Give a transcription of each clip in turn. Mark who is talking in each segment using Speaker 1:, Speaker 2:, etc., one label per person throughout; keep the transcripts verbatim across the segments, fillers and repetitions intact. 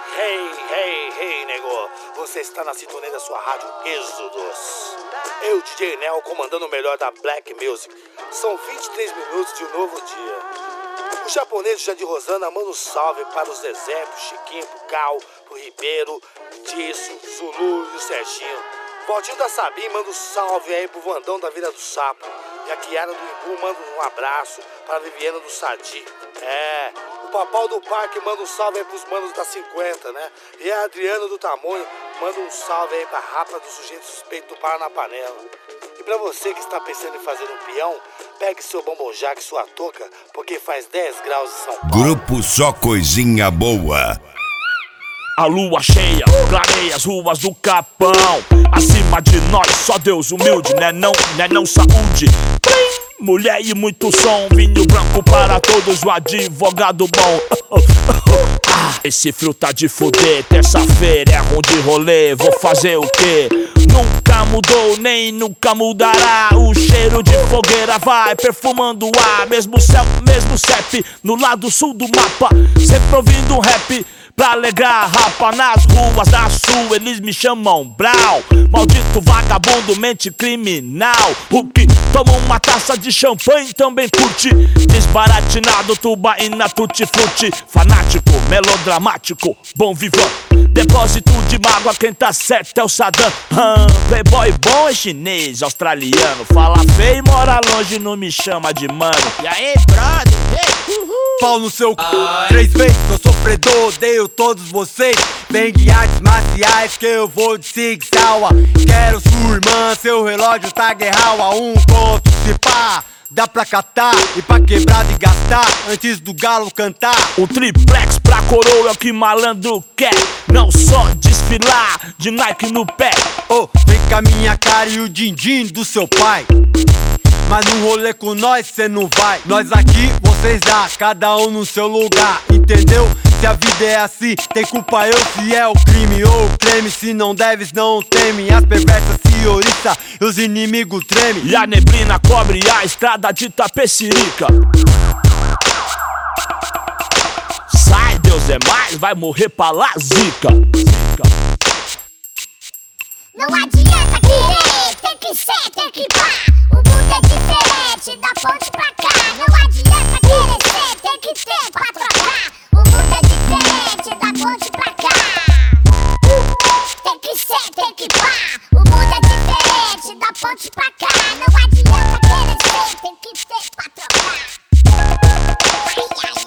Speaker 1: Hey, hey, hey, nego. Você está na sintonia da sua rádio Êxodos. Eu, D J Nel, comandando o melhor da Black Music. São vinte e três minutos de um novo dia. O japonês Jandir Rosana manda um salve para os Zezé, pro Chiquinho, pro Cal, pro Ribeiro, Disso, Zulu e o Serginho. Valtinho da Sabim manda um salve aí pro Vandão da Vila do Sapo. E a Kiara do Imbu manda um abraço para a Viviana do Sadi. É, o Papau do Parque manda um salve aí pros manos da cinquenta, né? E a Adriana do Tamonho manda um salve aí pra Rapa do Sujeito Suspeito do Paranapanela. E pra você que está pensando em fazer um peão, pegue seu bombonjaque e sua touca, porque faz dez graus em São Paulo.
Speaker 2: Grupo Só Coisinha Boa.
Speaker 3: A lua cheia clareia as ruas do Capão. Acima de nós só Deus humilde, né não, né não saúde. Mulher e muito som, vinho branco para todos, o advogado bom. Ah, esse frio tá de fuder, terça-feira é ruim de rolê, vou fazer o quê? Nunca mudou, nem nunca mudará. O cheiro de fogueira vai perfumando o ar. Mesmo céu, mesmo C E P, no lado sul do mapa, sempre ouvindo um rap pra alegrar a rapa. Nas ruas da sul eles me chamam Brau. Maldito vagabundo, mente criminal. O que toma uma taça de champanhe também curte. Desbaratinado, tubaína, tutti-frutti. Fanático, melodramático, bom vivan. Depósito de mágoa, quem tá certo é o Saddam. hum, Playboy bom é chinês, australiano. Fala feio e mora longe, não me chama de mano.
Speaker 4: E aí, brother? Ei, uhul.
Speaker 5: Pau no seu c... Três vezes sou sofredor, odeio todos vocês. Vem de artes marciais que eu vou de Sig Sauer. Quero sua irmã, seu relógio tá guerral a um ponto, se pá. Dá pra catar e pra quebrar e gastar antes do galo cantar.
Speaker 3: O triplex pra coroa é o que malandro quer. Não só desfilar de Nike no pé.
Speaker 5: Oh, vem com a minha cara e o din-din do seu pai. Mas no rolê com nós cê não vai. Nós aqui, vocês lá, cada um no seu lugar, entendeu? Se a vida é assim, tem culpa eu se é o crime ou o creme. Se não deves, não teme. As perversas se oriçam e os inimigos tremem.
Speaker 3: E a neblina cobre a estrada de Tapecirica. Sai, Deus é mais, vai morrer pra lá, zica.
Speaker 4: Não adianta querer, tem que ser, tem que pá. O mundo é diferente, da ponte pra cá. Não adianta querer ser, tem que ter pra trocar. O mundo é diferente, da ponte pra cá. Tem que ser, tem que pá. O mundo é diferente, da ponte pra cá. Não adianta querer ser, tem que ter pra trocar. Ai,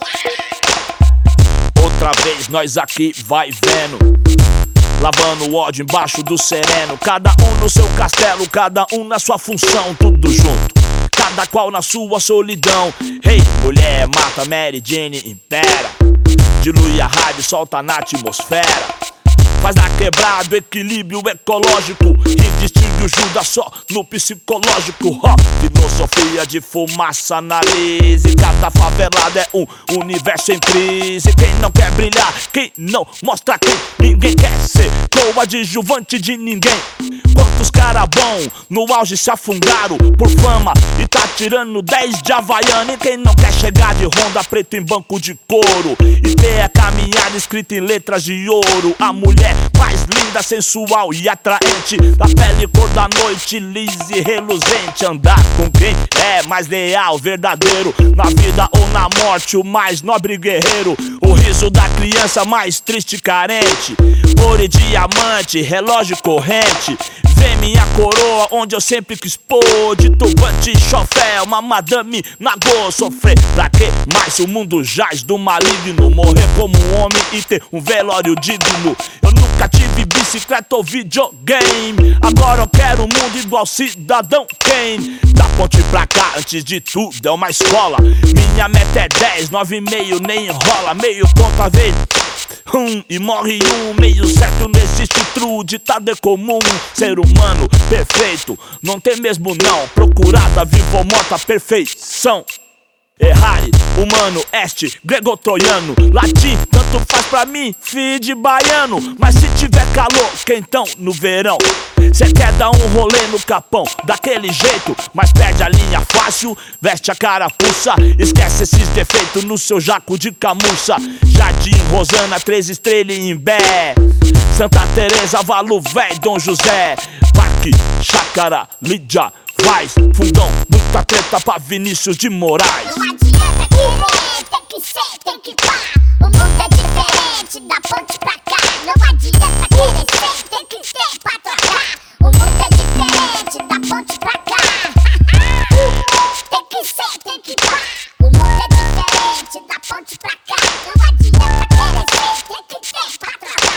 Speaker 4: ai, ai.
Speaker 3: Outra vez nós aqui vai vendo, lavando o ódio embaixo do sereno. Cada um no seu castelo, cada um na sua função. Tudo junto, cada qual na sua solidão. Hey, mulher, mata Mary Jane, impera. Dilui a rádio, solta na atmosfera. Faz na quebrada, equilíbrio ecológico. E distingue o Judas só no psicológico. Ó, filosofia de fumaça analise. Cada favelada é um universo em crise. Quem não quer brilhar, quem não mostra quem. Ninguém quer ser coadjuvante de ninguém. Quantos cara bom no auge se afundaram por fama e tá tirando dez de Havaiana. E quem não quer chegar de Honda preto em banco de couro e ter a caminhada escrita em letras de ouro. A mulher mais linda, sensual e atraente, da pele cor da noite, lisa e reluzente. Andar com quem é mais leal, verdadeiro, na vida ou na morte, o mais nobre guerreiro. O riso da criança mais triste e carente. Ouro e diamante, relógio corrente. Vem minha coroa, onde eu sempre quis pôr. De turbante, chofé, uma madame nagô. Sofrer pra que mais? O mundo jaz do maligno. Morrer como um homem e ter um velório digno. Eu nunca tive bicicleta ou videogame. Agora eu quero um mundo igual Cidadão Kane. Da ponte pra cá, antes de tudo é uma escola. Minha meta é dez, nove e meio, nem enrola. Meio ponto a vez Um, e morre um, meio certo, não existe true. Ditado é comum, ser humano perfeito não tem mesmo não. Procurada, viva ou morta, perfeição. Errare, humano, este, grego-troiano. Latim, tanto faz pra mim, filho de baiano. Mas se tiver calor, quentão no verão, Cê quer dar um rolê no capão daquele jeito, mas perde a linha fácil, veste a carapuça, esquece esses defeitos no seu jaco de camurça. Jardim, Rosana, Três Estrelas e Imbé, Santa Teresa, Valo Véi, Dom José, Parque, Chácara, Lídia, Vaz, Fundão, muita treta pra Vinícius de Moraes.
Speaker 4: Não adianta querer, tem que ser, tem que pá. O mundo é diferente, da ponte pra cá. Não adianta querer ser, tem que ter pra trocar. O mundo é diferente, da ponte pra cá. Tem que ser, tem que pá. O mundo é diferente, da ponte pra cá. Não adianta querer ser, tem que ter pra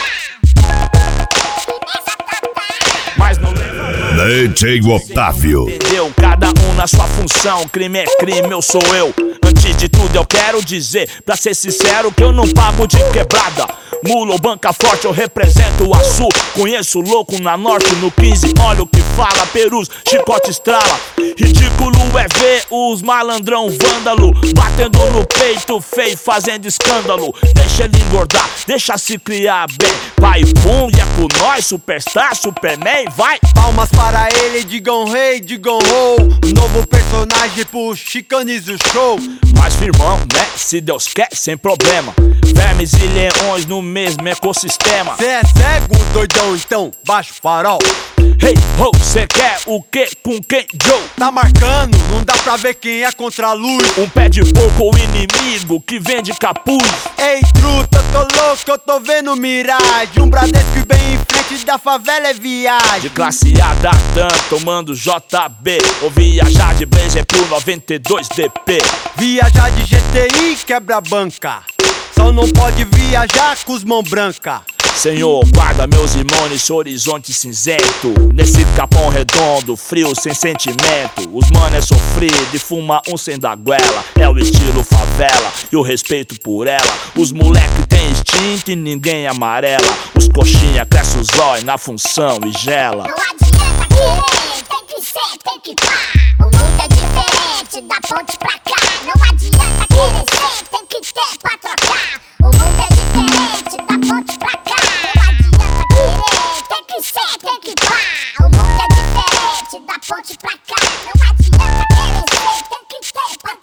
Speaker 4: trocar. Firmeza total.
Speaker 3: Mas não leva
Speaker 2: D J Otávio.
Speaker 3: Entendeu? Cada um na sua função, crime é crime, eu sou eu. Antes de tudo eu quero dizer, pra ser sincero, que eu não pago de quebrada. Mula ou banca forte, eu represento o Açu. Conheço louco na norte, no quinze, olha o que fala. Perus, chicote estrala. Ridículo é ver os malandrão vândalo batendo no peito feio, fazendo escândalo. Deixa ele engordar, deixa se criar bem. Vai pum, e é com nós, superstar, superman, vai.
Speaker 5: Palmas para ele, digam rei, digam ho. Novo personagem pro Chicanes o show.
Speaker 3: Mas firmão, né? Se Deus quer, sem problema. Vermes e leões no mesmo ecossistema.
Speaker 5: Cê é cego, doidão, então baixa o farol.
Speaker 3: Hey ho, cê quer o que com quem, Joe?
Speaker 5: Tá marcando, não dá pra ver quem é contra a luz.
Speaker 3: Um pé de porco ou inimigo que vende capuz.
Speaker 5: Ei truta, eu tô louco, eu tô vendo miragem. Um Bradesco bem em frente da favela é viagem.
Speaker 3: De classe A da Dan, tomando J B. Ou viajar de Blazer pro noventa e dois D P.
Speaker 5: Viajar de G T I quebra a banca. Só não pode viajar com os mão branca.
Speaker 3: Senhor, guarda meus irmãos nesse horizonte cinzento. Nesse capão redondo, frio, sem sentimento. Os mano é sofrido e fuma um sem da goela. É o estilo favela e o respeito por ela. Os moleque tem instinto e ninguém amarela. Os coxinha cresce os olhos na função e gela.
Speaker 4: Não adianta querer, tem que ser, tem que pá. O mundo é diferente, da ponte pra cá. Não adianta querer ser, tem que ter pra trocar. O mundo é diferente, da ponte pra cá. Não adianta querer, tem que ser, tem que pá. O mundo é diferente, da ponte pra cá. Não adianta querer ser, tem que ter pra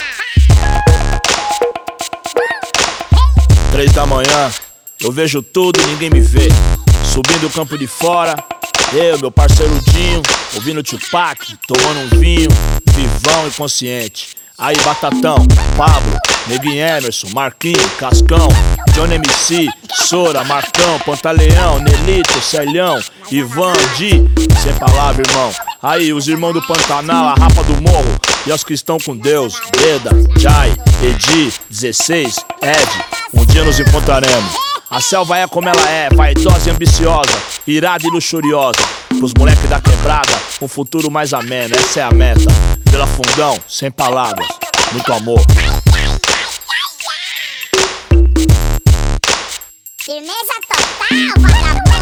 Speaker 4: trocar.
Speaker 3: Três da manhã, eu vejo tudo e ninguém me vê. Subindo o campo de fora, eu, meu parceiro Dinho, ouvindo Tupac, tomando um vinho, vivão e consciente. Aí Batatão, Pablo, Neguinho Emerson, Marquinhos, Cascão, Johnny M C, Sora, Marcão, Pantaleão, Nelito, Celhão, Ivan, Di, sem palavra, irmão. Aí os irmãos do Pantanal, a Rapa do Morro e os que estão com Deus, Deda, Jai, Edi, dezesseis, Ed, um dia nos encontraremos. A selva é como ela é, vaidosa e ambiciosa, irada e luxuriosa. Pros moleque da quebrada, um futuro mais ameno, essa é a meta. Pela Fundão, sem palavras, muito amor.
Speaker 4: Firmeza total, vagabundo.